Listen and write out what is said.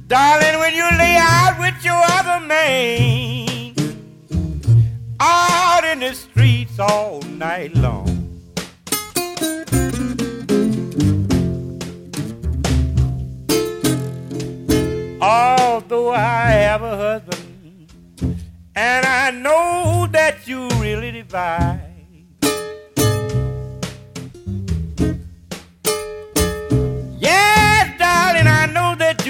Darling, when you lay out with your other man, out in the streets all night long. Although I have a husband, and I know that you really divide,